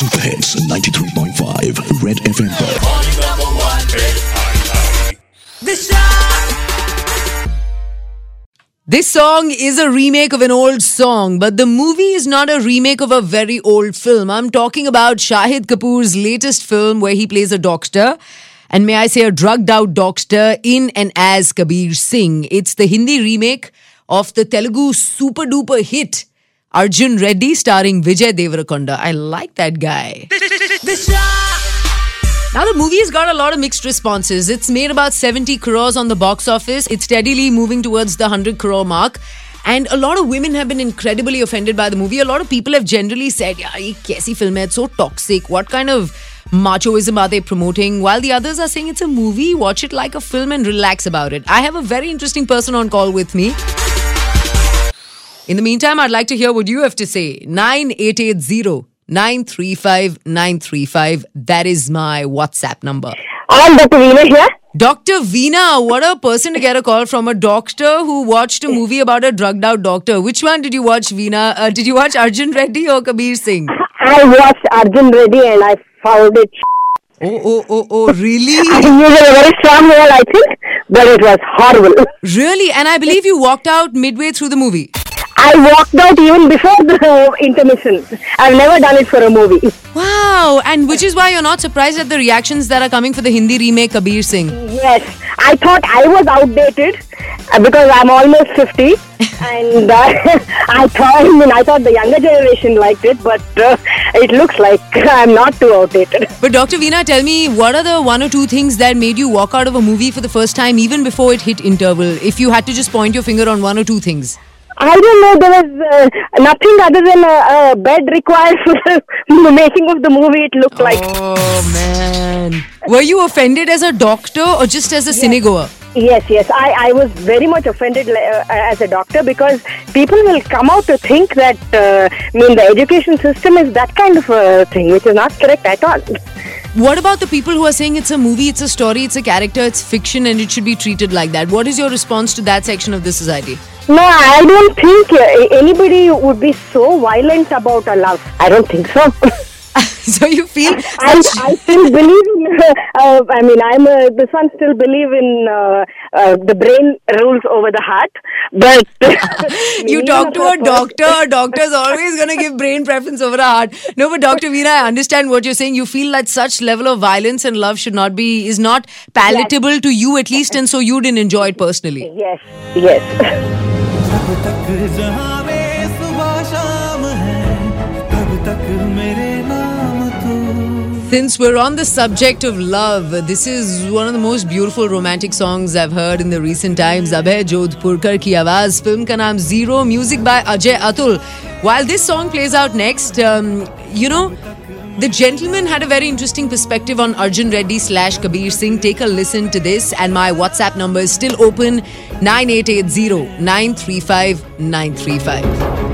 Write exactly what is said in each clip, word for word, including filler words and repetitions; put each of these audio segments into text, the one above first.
Super Hits ninety-three point five Red F M पर This song is a remake of an old song, but the movie is not a remake of a very old film. I'm talking about Shahid Kapoor's latest film where he plays a doctor, and may I say a drugged out doctor in and as Kabir Singh. It's the Hindi remake of the Telugu super duper hit Arjun Reddy starring Vijay Deverakonda. I like that guy. Now the movie has got a lot of mixed responses. It's made about seventy crores on the box office. It's steadily moving towards the one hundred crore mark. And a lot of women have been incredibly offended by the movie. A lot of people have generally said, yeah, ye kaisi film hai? It's so toxic. What kind of machoism are they promoting? While the others are saying it's a movie, watch it like a film and relax about it. I have a very interesting person on call with me. In the meantime, I'd like to hear what you have to say. nine eight eight zero nine three five nine three five. That is my WhatsApp number. I'm Doctor Veena here. Doctor Veena, what a person to get a call from. A doctor who watched a movie about a drugged out doctor. Which one did you watch, Veena? Uh, did you watch Arjun Reddy or Kabir Singh? I watched Arjun Reddy and I found it. Oh, oh, oh, oh, really? I used a very strong word, I think, but it was horrible. Really? And I believe you walked out midway through the movie. I walked out even before the intermission. I've never done it for a movie. Wow. And which is why you're not surprised at the reactions that are coming for the Hindi remake Kabir Singh. Yes. I thought I was outdated uh, because I'm almost fifty. and uh, I thought I, mean, I thought the younger generation liked it, but uh, it looks like I'm not too outdated. But Doctor Veena, tell me, what are the one or two things that made you walk out of a movie for the first time even before it hit interval? If you had to just point your finger on one or two things. I don't know, there was uh, nothing other than a, a bed required for the making of the movie, it looked like. Oh, man. Were you offended as a doctor or just as a yes. cinegoer? Yes, yes. I, I was very much offended uh, as a doctor because people will come out to think that, uh, I mean, the education system is that kind of a thing, which is not correct at all. What about the people who are saying it's a movie, it's a story, it's a character, it's fiction and it should be treated like that? What is your response to that section of the society? No, I don't think anybody would be so violent about a love. I don't think so. So you feel... I, I still believe in... Uh, I mean, I'm a, this one still believe in uh, uh, the brain rules over the heart. But... you talk to a doctor, a doctor's always going to give brain preference over a heart. No, but Doctor Veena, I understand what you're saying. You feel that such level of violence and love should not be... is not palatable yes. to you at least, and so you didn't enjoy it personally. Yes, yes. Since we're on the subject of love, this is one of the most beautiful romantic songs I've heard in the recent times. Abhay Jodhpurkar ki awaaz. Film ka naam Zero. Music by Ajay Atul. While this song plays out next, um, you know, the gentleman had a very interesting perspective on Arjun Reddy slash Kabir Singh. Take a listen to this, and my WhatsApp number is still open, nine eight eight zero nine three five nine three five.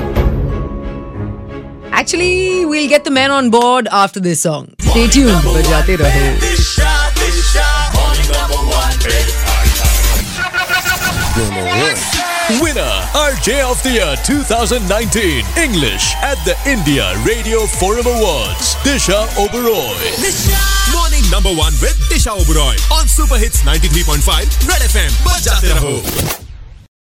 Actually, we'll get the men on board after this song. Stay tuned. Bajate raho. Winner, R J of the Year twenty nineteen. English at the India Radio Forum Awards. Disha Oberoi. Morning number one with Disha Oberoi on Super Hits ninety-three point five Red F M. Bajate raho.